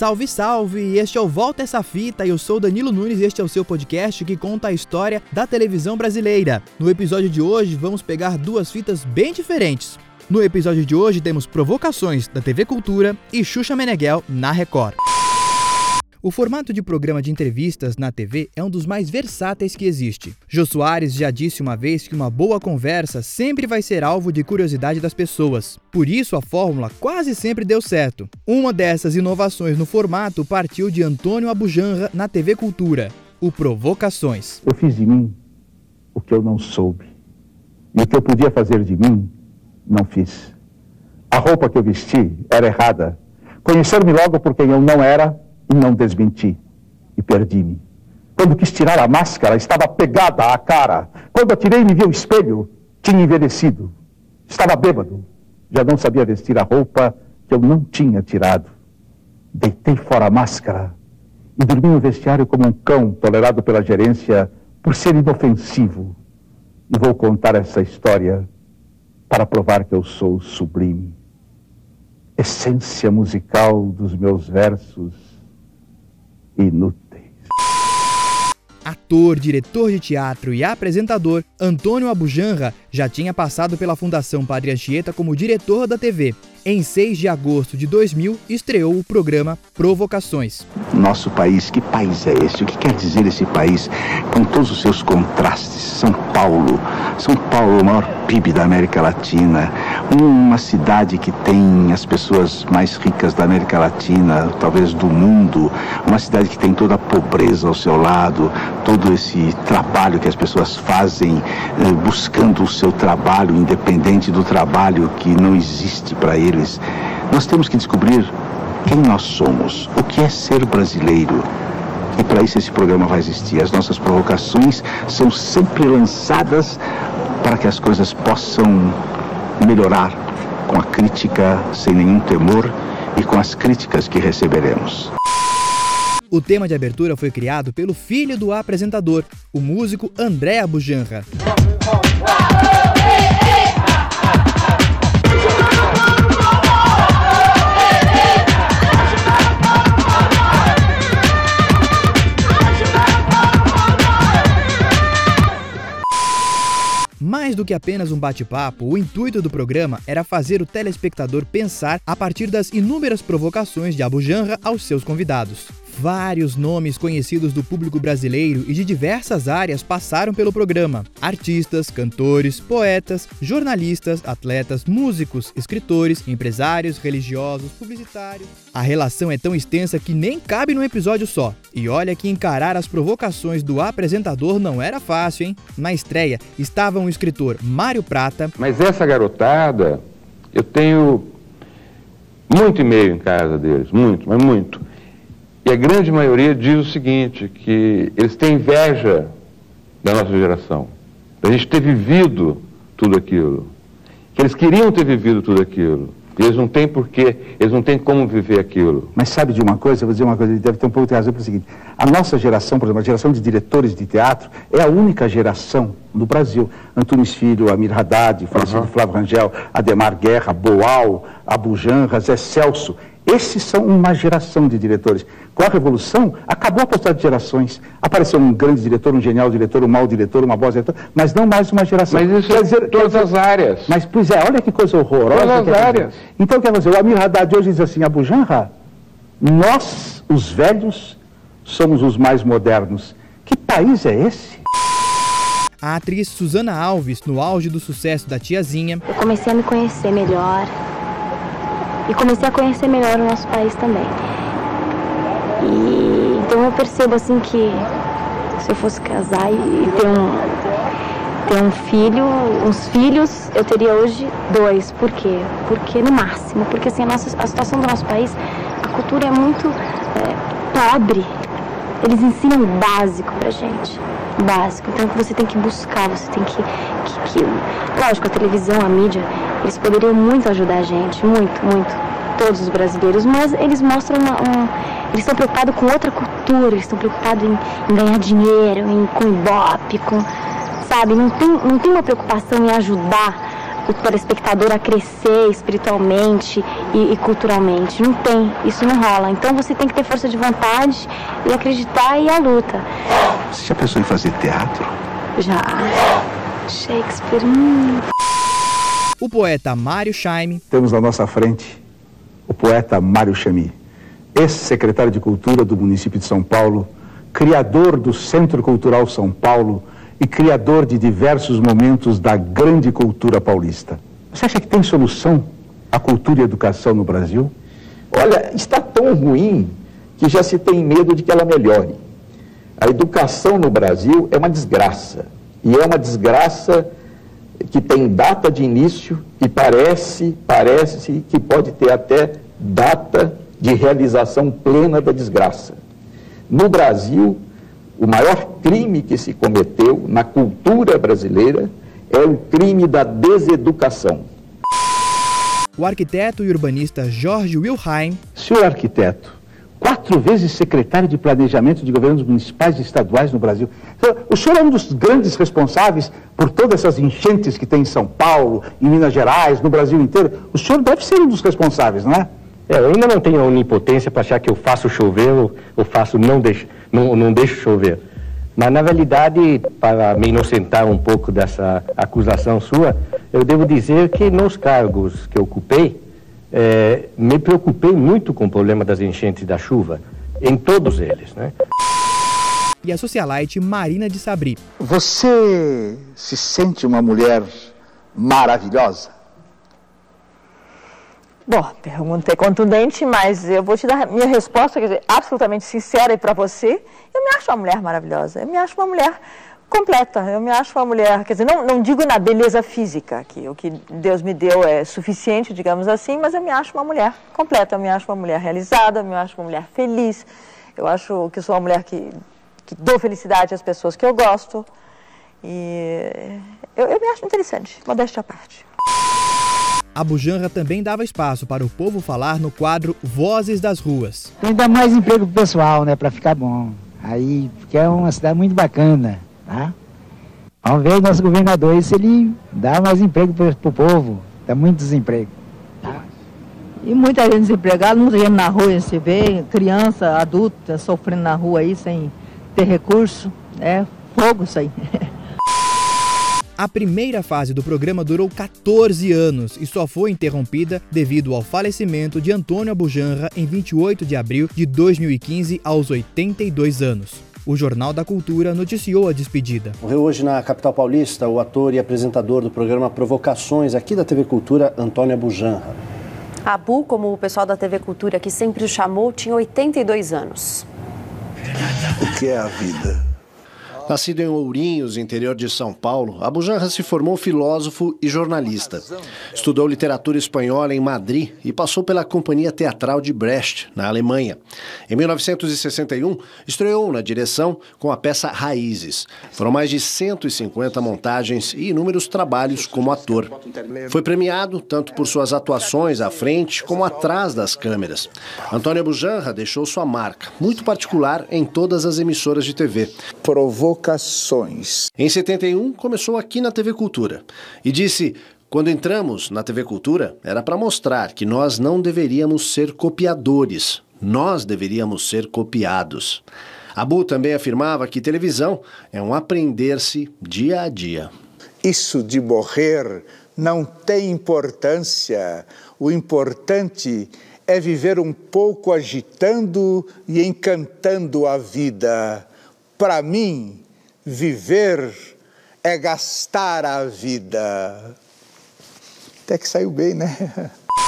Salve, salve! Este é o Volta Essa Fita e eu sou Danilo Nunes e este é o seu podcast que conta a história da televisão brasileira. No episódio de hoje vamos pegar duas fitas bem diferentes. No episódio de hoje temos Provocações da TV Cultura e Xuxa Meneghel na Record. O formato de programa de entrevistas na TV é um dos mais versáteis que existe. Jô Soares já disse uma vez que uma boa conversa sempre vai ser alvo de curiosidade das pessoas. Por isso a fórmula quase sempre deu certo. Uma dessas inovações no formato partiu de Antônio Abujamra na TV Cultura, o Provocações. Eu fiz de mim o que eu não soube. E o que eu podia fazer de mim, não fiz. A roupa que eu vesti era errada. Conhecer-me logo por quem eu não era, e não desmenti, e perdi-me. Quando quis tirar a máscara, estava pegada à cara. Quando atirei e me vi ao espelho, tinha envelhecido. Estava bêbado, já não sabia vestir a roupa que eu não tinha tirado. Deitei fora a máscara e dormi no vestiário como um cão tolerado pela gerência por ser inofensivo. E vou contar essa história para provar que eu sou sublime. Essência musical dos meus versos inúteis. Ator, diretor de teatro e apresentador, Antônio Abujamra já tinha passado pela Fundação Padre Anchieta como diretor da TV. Em 6 de agosto de 2000, estreou o programa Provocações. Nosso país, que país é esse? O que quer dizer esse país com todos os seus contrastes? São Paulo, o maior PIB da América Latina, uma cidade que tem as pessoas mais ricas da América Latina, talvez do mundo, uma cidade que tem toda a pobreza ao seu lado, todo esse trabalho que as pessoas fazem, buscando o seu trabalho, independente do trabalho que não existe para eles. Nós temos que descobrir quem nós somos, o que é ser brasileiro. E para isso esse programa vai existir. As nossas provocações são sempre lançadas para que as coisas possam melhorar com a crítica sem nenhum temor e com as críticas que receberemos. O tema de abertura foi criado pelo filho do apresentador, o músico André Abujamra. Mais do que apenas um bate-papo, o intuito do programa era fazer o telespectador pensar a partir das inúmeras provocações de Abujamra aos seus convidados. Vários nomes conhecidos do público brasileiro e de diversas áreas passaram pelo programa. Artistas, cantores, poetas, jornalistas, atletas, músicos, escritores, empresários, religiosos, publicitários. A relação é tão extensa que nem cabe num episódio só. E olha que encarar as provocações do apresentador não era fácil, hein? Na estreia estavam o escritor Mário Prata. Mas essa garotada, eu tenho muito e-mail em casa deles, muito, mas muito. E a grande maioria diz o seguinte, que eles têm inveja da nossa geração, da gente ter vivido tudo aquilo, que eles queriam ter vivido tudo aquilo, e eles não têm porquê, eles não têm como viver aquilo. Mas sabe de uma coisa, eu vou dizer uma coisa, ele deve ter um pouco de razão pelo seguinte, a nossa geração, por exemplo, a geração de diretores de teatro, é a única geração no Brasil. Antunes Filho, Amir Haddad, falecido Flávio Rangel, Ademar Guerra, Boal, Abujamra, Zé Celso. Esses são uma geração de diretores. Com a Revolução, acabou a possibilidade de gerações. Apareceu um grande diretor, um genial diretor, um mau diretor, uma boa diretora, mas não mais uma geração. Mas isso quer dizer todas as áreas. Mas, pois é, olha que coisa horrorosa. Todas as áreas. Então, quer dizer, o Amir Haddad hoje diz assim, Abujamra, nós, os velhos, somos os mais modernos. Que país é esse? A atriz Susana Alves, no auge do sucesso da Tiazinha. Eu comecei a me conhecer melhor. E comecei a conhecer melhor o nosso país também. E então eu percebo assim que se eu fosse casar e ter um filho, uns filhos, eu teria hoje 2. Por quê? Porque no máximo, porque assim a situação do nosso país, a cultura é muito pobre. Eles ensinam o básico pra gente. Básico. Então você tem que buscar, você tem que... Lógico, a televisão, a mídia, eles poderiam muito ajudar a gente, muito, muito, todos os brasileiros, mas eles mostram eles estão preocupados com outra cultura, eles estão preocupados em ganhar dinheiro, com ibope, sabe? Não tem uma preocupação em ajudar o telespectador a crescer espiritualmente e culturalmente. Não tem, isso não rola. Então você tem que ter força de vontade e acreditar e ir à luta. Você já pensou em fazer teatro? Já. Shakespeare. O poeta Mário Chaime. Temos na nossa frente o poeta Mário Chaime, ex-secretário de Cultura do município de São Paulo, criador do Centro Cultural São Paulo e criador de diversos momentos da grande cultura paulista. Você acha que tem solução a cultura e a educação no Brasil? Olha, está tão ruim que já se tem medo de que ela melhore. A educação no Brasil é uma desgraça. E é uma desgraça que tem data de início e parece que pode ter até data de realização plena da desgraça. No Brasil, o maior crime que se cometeu na cultura brasileira é o crime da deseducação. O arquiteto e urbanista Jorge Wilhelm. Senhor arquiteto, 4 vezes secretário de Planejamento de Governos Municipais e Estaduais no Brasil. O senhor é um dos grandes responsáveis por todas essas enchentes que tem em São Paulo, em Minas Gerais, no Brasil inteiro. O senhor deve ser um dos responsáveis, não é? Eu ainda não tenho a onipotência para achar que eu faço chover ou não deixo chover. Mas, na realidade, para me inocentar um pouco dessa acusação sua, eu devo dizer que nos cargos que eu ocupei, me preocupei muito com o problema das enchentes da chuva, em todos eles, né? E a socialite Marina de Sabri. Você se sente uma mulher maravilhosa? Bom, pergunta é contundente, mas eu vou te dar minha resposta, quer dizer, absolutamente sincera e para você. Eu me acho uma mulher maravilhosa, eu me acho uma mulher completa, eu me acho uma mulher, quer dizer, não digo na beleza física, que o que Deus me deu é suficiente, digamos assim, mas eu me acho uma mulher completa, eu me acho uma mulher realizada, eu me acho uma mulher feliz, eu acho que sou uma mulher que dou felicidade às pessoas que eu gosto, e eu me acho interessante, modéstia à parte. A Bujanra também dava espaço para o povo falar no quadro Vozes das Ruas. Tem que dar mais emprego pro pessoal, né, para ficar bom. Aí, porque é uma cidade muito bacana, tá? Vamos ver o nosso governador, se ele dá mais emprego pro povo, dá muito desemprego. Tá? E muita gente desempregada, muita gente na rua, você vê, criança, adulta, sofrendo na rua aí, sem ter recurso, é fogo isso aí. A primeira fase do programa durou 14 anos e só foi interrompida devido ao falecimento de Antônio Abujanra em 28 de abril de 2015, aos 82 anos. O Jornal da Cultura noticiou a despedida. Morreu hoje na capital paulista o ator e apresentador do programa Provocações, aqui da TV Cultura, Antônio Abujanra. Abu, como o pessoal da TV Cultura que sempre o chamou, tinha 82 anos. O que é a vida? Nascido em Ourinhos, interior de São Paulo, Abujanra se formou filósofo e jornalista. Estudou literatura espanhola em Madrid e passou pela Companhia Teatral de Brecht, na Alemanha. Em 1961, estreou na direção com a peça Raízes. Foram mais de 150 montagens e inúmeros trabalhos como ator. Foi premiado tanto por suas atuações à frente como atrás das câmeras. Antônio Abujanra deixou sua marca, muito particular em todas as emissoras de TV. Provocações. Em 71, começou aqui na TV Cultura e disse: quando entramos na TV Cultura, era para mostrar que nós não deveríamos ser copiadores, nós deveríamos ser copiados. Abu também afirmava que televisão é um aprender-se dia a dia. Isso de morrer não tem importância. O importante é viver um pouco agitando e encantando a vida. Para mim, viver é gastar a vida. Até que saiu bem, né?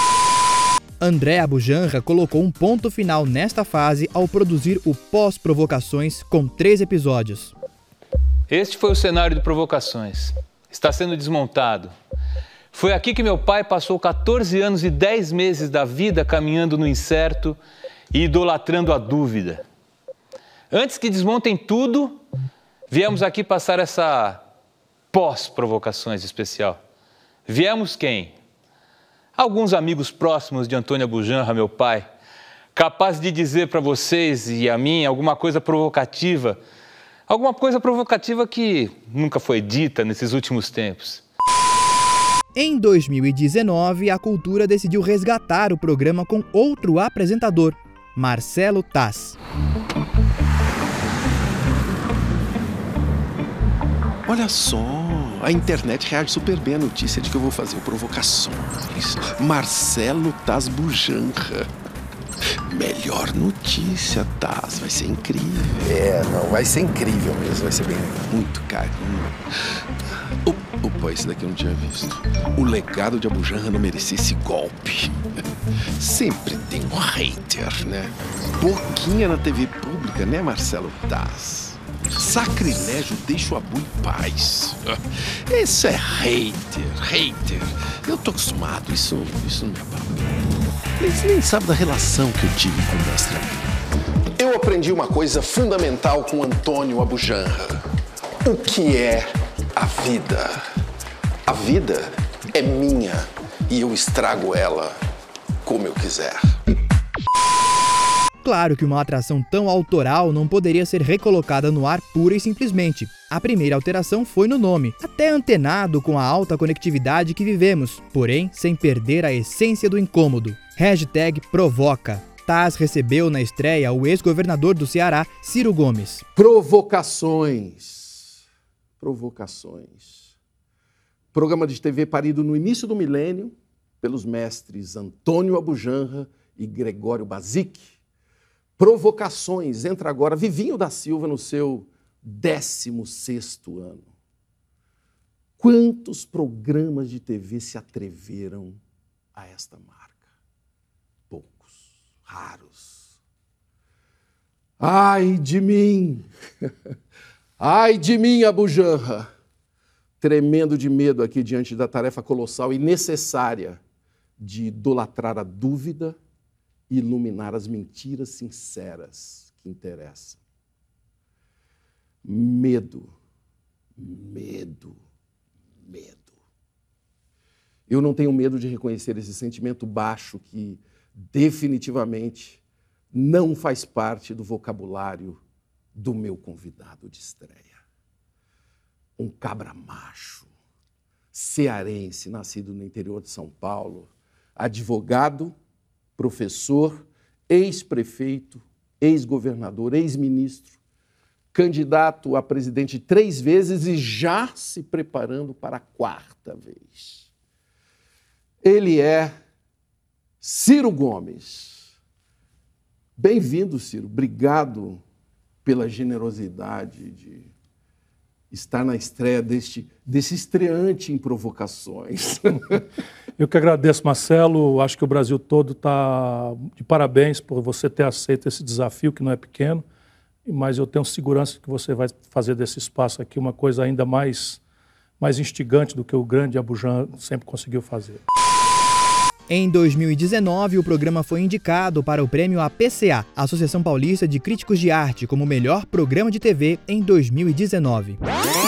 André Abujanra colocou um ponto final nesta fase ao produzir o Pós-Provocações com 3 episódios. Este foi o cenário de Provocações. Está sendo desmontado. Foi aqui que meu pai passou 14 anos e 10 meses da vida caminhando no incerto e idolatrando a dúvida. Antes que desmontem tudo, viemos aqui passar essa Pós-Provocações especial. Viemos quem? Alguns amigos próximos de Antônio Abujanra, meu pai, capaz de dizer para vocês e a mim alguma coisa provocativa que nunca foi dita nesses últimos tempos. Em 2019, a Cultura decidiu resgatar o programa com outro apresentador, Marcelo Taz. Olha só, a internet reage super bem à notícia de que eu vou fazer o Provocações. Marcelo Taz Bujanra. Melhor notícia, Taz, vai ser incrível. Não, vai ser incrível mesmo, vai ser bem muito carinho. Opa, esse daqui eu não tinha visto. O legado de Abujanra não merecia esse golpe. Sempre tem um hater, né? Boquinha na TV pública, né, Marcelo Taz? Sacrilégio, deixa o Abu em paz. Isso é hater. Eu tô acostumado, isso não me abala. Eles nem sabem da relação que eu tive com o mestre Abu. Eu aprendi uma coisa fundamental com Antônio Abujanra. O que é a vida? A vida é minha e eu estrago ela como eu quiser. Claro que uma atração tão autoral não poderia ser recolocada no ar pura e simplesmente. A primeira alteração foi no nome, até antenado com a alta conectividade que vivemos, porém sem perder a essência do incômodo. #Provoca. Taz recebeu na estreia o ex-governador do Ceará, Ciro Gomes. Provocações. Programa de TV parido no início do milênio pelos mestres Antônio Abujanra e Gregório Bazic. Provocações entra agora Vivinho da Silva no seu 16º ano. Quantos programas de TV se atreveram a esta marca? Poucos, raros. Ai de mim! Ai de mim, Abujanra! Tremendo de medo aqui diante da tarefa colossal e necessária de idolatrar a dúvida e iluminar as mentiras sinceras que interessam. Medo. Eu não tenho medo de reconhecer esse sentimento baixo que definitivamente não faz parte do vocabulário do meu convidado de estreia. Um cabra macho, cearense, nascido no interior de São Paulo, advogado, professor, ex-prefeito, ex-governador, ex-ministro, candidato a presidente 3 vezes e já se preparando para a 4ª vez. Ele é Ciro Gomes. Bem-vindo, Ciro. Obrigado pela generosidade de estar na estreia desse estreante em Provocações. Eu que agradeço, Marcelo. Acho que o Brasil todo está de parabéns por você ter aceito esse desafio, que não é pequeno, mas eu tenho segurança que você vai fazer desse espaço aqui uma coisa ainda mais instigante do que o grande Abujanra sempre conseguiu fazer. Em 2019, o programa foi indicado para o prêmio APCA, Associação Paulista de Críticos de Arte, como melhor programa de TV em 2019.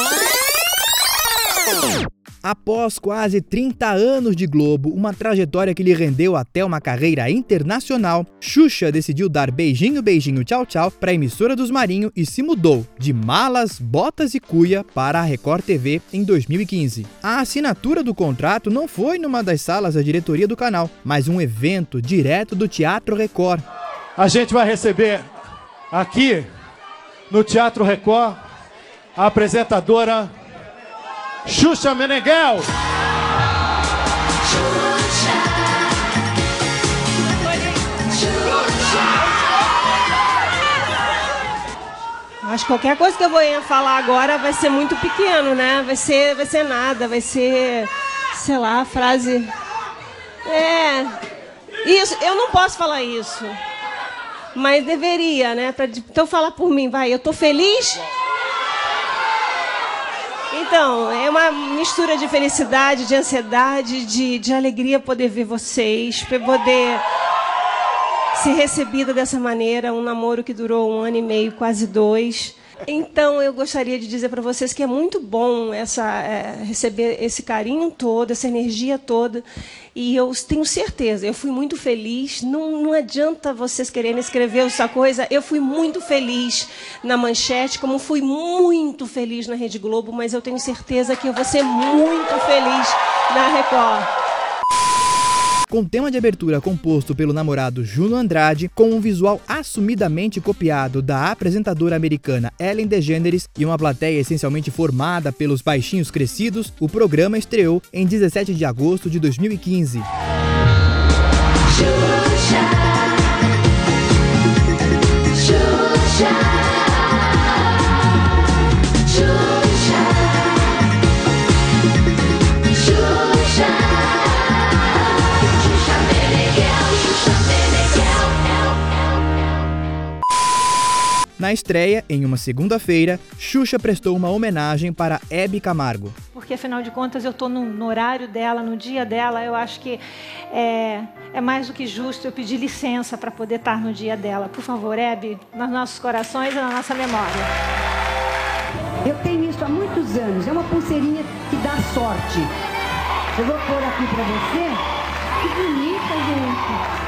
Após quase 30 anos de Globo, uma trajetória que lhe rendeu até uma carreira internacional, Xuxa decidiu dar beijinho, beijinho, tchau, tchau para a emissora dos Marinho e se mudou de malas, botas e cuia para a Record TV em 2015. A assinatura do contrato não foi numa das salas da diretoria do canal, mas um evento direto do Teatro Record. A gente vai receber aqui no Teatro Record a apresentadora Xuxa Meneghel. Acho que qualquer coisa que eu vou falar agora vai ser muito pequeno, né? Vai ser nada, vai ser, sei lá, frase... Isso, eu não posso falar isso. Mas deveria, né? Então fala por mim, vai. Eu tô feliz? Então, é uma mistura de felicidade, de ansiedade, de alegria poder ver vocês, poder ser recebida dessa maneira, um namoro que durou 1 ano e meio, quase 2. Então, eu gostaria de dizer para vocês que é muito bom receber esse carinho todo, essa energia toda. E eu tenho certeza, eu fui muito feliz. Não adianta vocês quererem escrever essa coisa. Eu fui muito feliz na Manchete, como fui muito feliz na Rede Globo, mas eu tenho certeza que eu vou ser muito feliz na Record. Com tema de abertura composto pelo namorado Júnior Andrade, com um visual assumidamente copiado da apresentadora americana Ellen DeGeneres e uma plateia essencialmente formada pelos baixinhos crescidos, o programa estreou em 17 de agosto de 2015. Na estreia, em uma segunda-feira, Xuxa prestou uma homenagem para Hebe Camargo. Porque, afinal de contas, eu estou no horário dela, no dia dela. Eu acho que é mais do que justo eu pedir licença para poder estar no dia dela. Por favor, Hebe, nos nossos corações e na nossa memória. Eu tenho isso há muitos anos. É uma pulseirinha que dá sorte. Eu vou pôr aqui para você. Que bonita, gente.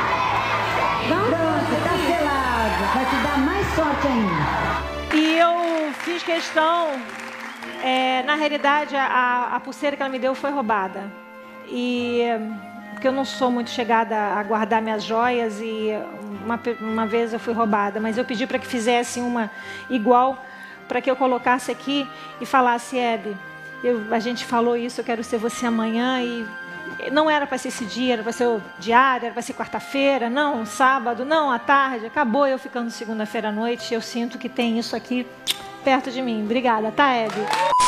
Pronto, tá selado. Vai te dar mais sorte ainda. E eu fiz questão... na realidade, a pulseira que ela me deu foi roubada. Porque eu não sou muito chegada a guardar minhas joias e uma vez eu fui roubada. Mas eu pedi para que fizessem uma igual, para que eu colocasse aqui e falasse: Hebe, a gente falou isso, eu quero ser você amanhã. E não era para ser esse dia, era para ser o diário, era para ser quarta-feira, não, sábado, não, à tarde. Acabou eu ficando segunda-feira à noite. Eu sinto que tem isso aqui perto de mim. Obrigada, tá, Hebe?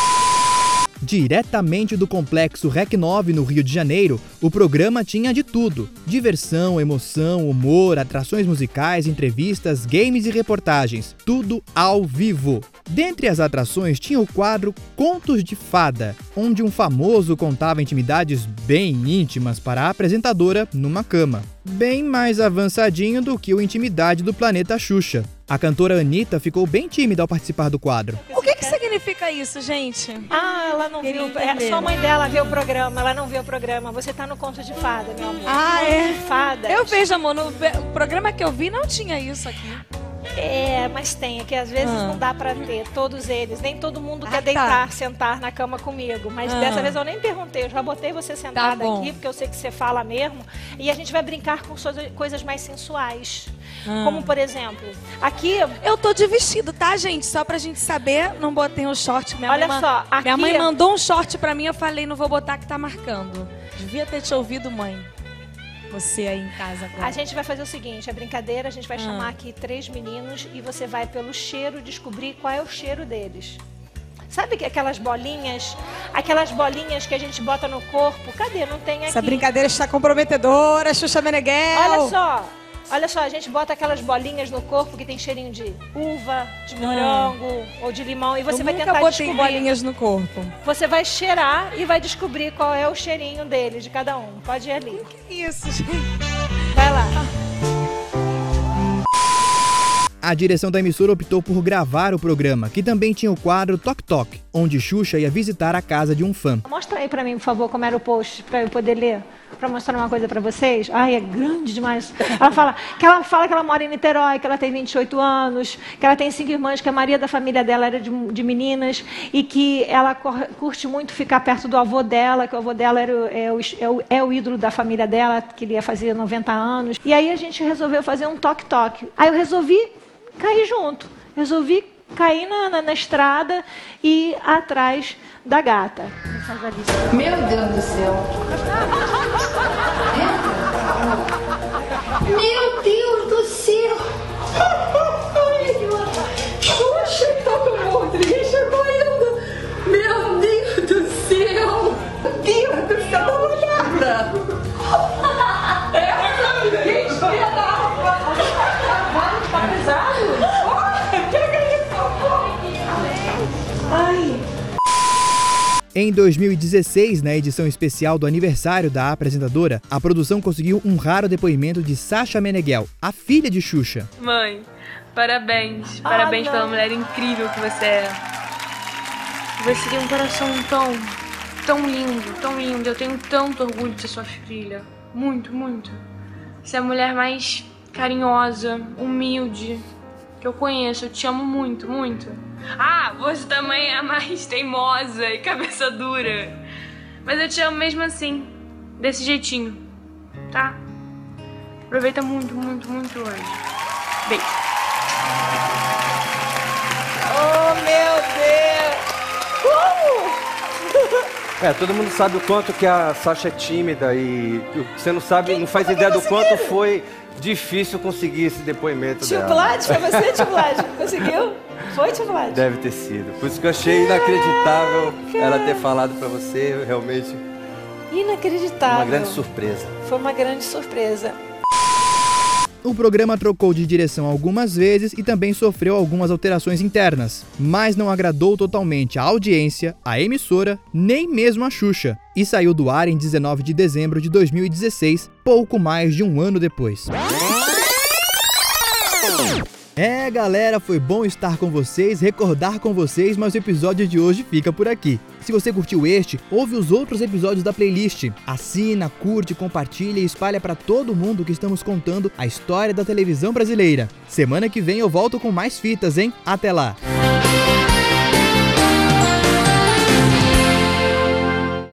Diretamente do Complexo Rec 9, no Rio de Janeiro, o programa tinha de tudo: diversão, emoção, humor, atrações musicais, entrevistas, games e reportagens. Tudo ao vivo. Dentre as atrações tinha o quadro Contos de Fada, onde um famoso contava intimidades bem íntimas para a apresentadora numa cama. Bem mais avançadinho do que o Intimidade do Planeta Xuxa. A cantora Anitta ficou bem tímida ao participar do quadro. O que significa isso, gente? Ela não viu. Só a mãe dela viu o programa. Ela não viu o programa. Você tá no Conto de Fada, meu amor. É? De fadas. Eu vejo, amor. No programa que eu vi não tinha isso aqui. Mas tem, é que às vezes não dá pra ter, todos eles. Nem todo mundo quer deitar, sentar na cama comigo. Mas dessa vez eu nem perguntei, eu já botei você sentada aqui, porque eu sei que você fala mesmo. E a gente vai brincar com coisas mais sensuais. Como, por exemplo, aqui... Eu tô de vestido, tá, gente? Só pra gente saber, não botei um short. Minha mãe mandou um short pra mim, eu falei, não vou botar que tá marcando. Devia ter te ouvido, mãe. Você aí em casa agora. A gente vai fazer o seguinte, a brincadeira, a gente vai chamar aqui 3 meninos e você vai pelo cheiro descobrir qual é o cheiro deles. Sabe que aquelas bolinhas que a gente bota no corpo? Cadê? Não tem aqui. Essa brincadeira está comprometedora, Xuxa Meneghel. Olha só, a gente bota aquelas bolinhas no corpo que tem cheirinho de uva, de morango ou de limão e você vai tentar descobrir. Eu nunca botei bolinhas no corpo. Você vai cheirar e vai descobrir qual é o cheirinho dele, de cada um. Pode ir ali. Que isso, gente? Vai lá. A direção da emissora optou por gravar o programa, que também tinha o quadro Toc Toc, onde Xuxa ia visitar a casa de um fã. Mostra aí pra mim, por favor, como era o post, pra eu poder ler. Pra mostrar uma coisa pra vocês. Ai, é grande demais. Ela fala que ela mora em Niterói, que ela tem 28 anos, que ela tem 5 irmãs, que a maioria da família dela era de meninas e que ela curte muito ficar perto do avô dela, que o avô dela é o ídolo da família dela, que ele ia fazer 90 anos. E aí a gente resolveu fazer um toque-toque. Aí eu resolvi cair junto. Resolvi cair na estrada e ir atrás da gata. Meu Deus do céu. Meu Deus do céu. Xuxa, tá com Rodrigues correndo. Meu Deus do céu. Meu Deus do céu, dá uma olhada. Gente, tá pesado? Ai. Em 2016, na edição especial do aniversário da apresentadora, a produção conseguiu um raro depoimento de Sasha Meneghel, a filha de Xuxa. Mãe, parabéns. Parabéns pela mulher incrível que você é. Você tem um coração tão lindo, tão lindo. Eu tenho tanto orgulho de ser sua filha. Muito, muito. Você é a mulher mais carinhosa, humilde que eu conheço. Eu te amo muito, muito. Ah, você também é a mais teimosa e cabeça dura. Mas eu te amo mesmo assim, desse jeitinho, tá? Aproveita muito, muito, muito hoje. Beijo. Oh, meu Deus! Todo mundo sabe o quanto que a Sasha é tímida e você não sabe, não faz ideia do quanto foi difícil conseguir esse depoimento Tio dela. Vlad, foi você, Tio Vlad? Conseguiu? Foi, Tio Vlad? Deve ter sido. Por isso que eu achei inacreditável ela ter falado pra você, realmente. Inacreditável. Uma grande surpresa. Foi uma grande surpresa. O programa trocou de direção algumas vezes e também sofreu algumas alterações internas, mas não agradou totalmente a audiência, a emissora, nem mesmo a Xuxa, e saiu do ar em 19 de dezembro de 2016, pouco mais de um ano depois. Galera, foi bom estar com vocês, recordar com vocês, mas o episódio de hoje fica por aqui. Se você curtiu este, ouve os outros episódios da playlist. Assina, curte, compartilha e espalha para todo mundo que estamos contando a história da televisão brasileira. Semana que vem eu volto com mais fitas, hein? Até lá!